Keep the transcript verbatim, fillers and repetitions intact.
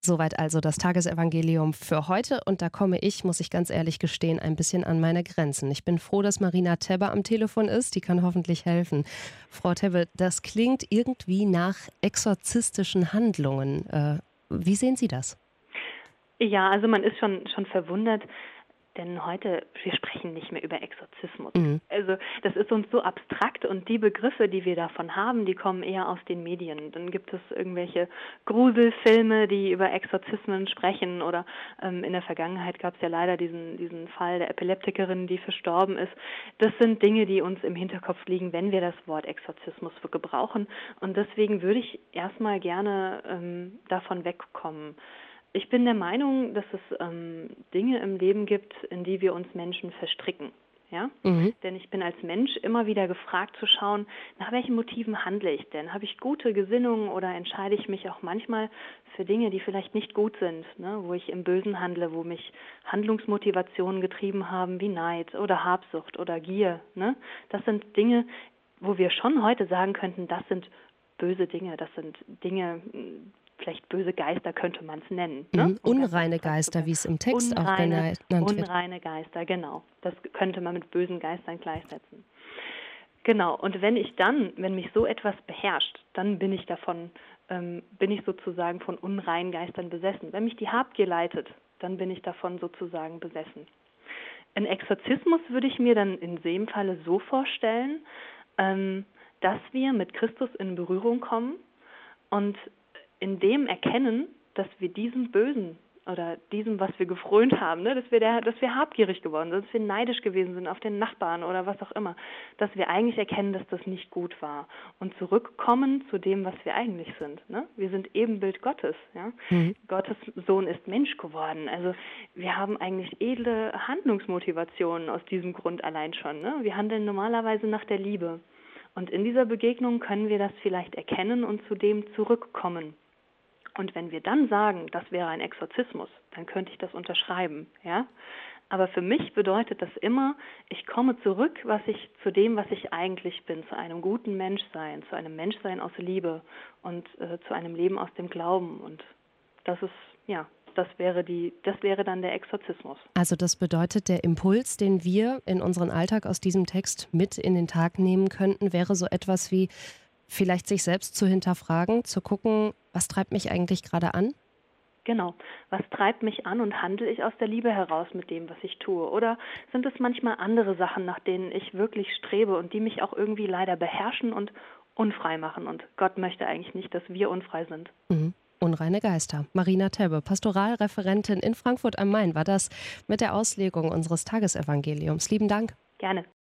Soweit also das Tagesevangelium für heute. Und da komme ich, muss ich ganz ehrlich gestehen, ein bisschen an meine Grenzen. Ich bin froh, dass Marina Tebbe am Telefon ist. Die kann hoffentlich helfen. Frau Tebbe, das klingt irgendwie nach exorzistischen Handlungen. Äh, wie sehen Sie das? Ja, also man ist schon, schon verwundert, denn heute, wir sprechen nicht mehr über Exorzismus. Mhm. Also das ist uns so abstrakt und die Begriffe, die wir davon haben, die kommen eher aus den Medien. Dann gibt es irgendwelche Gruselfilme, die über Exorzismen sprechen oder ähm, in der Vergangenheit gab es ja leider diesen, diesen Fall der Epileptikerin, die verstorben ist. Das sind Dinge, die uns im Hinterkopf liegen, wenn wir das Wort Exorzismus gebrauchen. Und deswegen würde ich erstmal gerne ähm, davon wegkommen. Ich bin der Meinung, dass es ähm, Dinge im Leben gibt, in die wir uns Menschen verstricken. Ja? Mhm. Denn ich bin als Mensch immer wieder gefragt zu schauen, nach welchen Motiven handle ich denn? Habe ich gute Gesinnungen oder entscheide ich mich auch manchmal für Dinge, die vielleicht nicht gut sind, ne? Wo ich im Bösen handle, wo mich Handlungsmotivationen getrieben haben, wie Neid oder Habsucht oder Gier. Ne? Das sind Dinge, wo wir schon heute sagen könnten, das sind böse Dinge, das sind Dinge, vielleicht böse Geister könnte man es nennen. Ne? Mhm. Um ganz Unreine abstrakt zu Geister, bleiben. wie es im Text auch Unreine, genannt wird. unreine Geister, genau. Das könnte man mit bösen Geistern gleichsetzen. Genau, und wenn ich dann, wenn mich so etwas beherrscht, dann bin ich davon, ähm, bin ich sozusagen von unreinen Geistern besessen. Wenn mich die Habgier leitet, dann bin ich davon sozusagen besessen. Ein Exorzismus würde ich mir dann in dem Falle so vorstellen, ähm, dass wir mit Christus in Berührung kommen und in dem erkennen, dass wir diesem Bösen oder diesem, was wir gefrönt haben, ne, dass wir der, dass wir habgierig geworden sind, dass wir neidisch gewesen sind auf den Nachbarn oder was auch immer, dass wir eigentlich erkennen, dass das nicht gut war und zurückkommen zu dem, was wir eigentlich sind. Ne? Wir sind Ebenbild Gottes. Ja? Mhm. Gottes Sohn ist Mensch geworden. Also wir haben eigentlich edle Handlungsmotivationen aus diesem Grund allein schon. Ne? Wir handeln normalerweise nach der Liebe. Und in dieser Begegnung können wir das vielleicht erkennen und zu dem zurückkommen. Und wenn wir dann sagen, das wäre ein Exorzismus, dann könnte ich das unterschreiben, ja. Aber für mich bedeutet das immer, ich komme zurück, was ich zu dem, was ich eigentlich bin, zu einem guten Menschsein, zu einem Menschsein aus Liebe und äh, zu einem Leben aus dem Glauben. Und das ist, ja, das wäre die, das wäre dann der Exorzismus. Also das bedeutet, der Impuls, den wir in unseren Alltag aus diesem Text mit in den Tag nehmen könnten, wäre so etwas wie vielleicht sich selbst zu hinterfragen, zu gucken, was treibt mich eigentlich gerade an? Genau. Was treibt mich an und handle ich aus der Liebe heraus mit dem, was ich tue? Oder sind es manchmal andere Sachen, nach denen ich wirklich strebe und die mich auch irgendwie leider beherrschen und unfrei machen? Und Gott möchte eigentlich nicht, dass wir unfrei sind. Mhm. Unreine Geister. Marina Tebbe, Pastoralreferentin in Frankfurt am Main, war das mit der Auslegung unseres Tagesevangeliums. Lieben Dank. Gerne.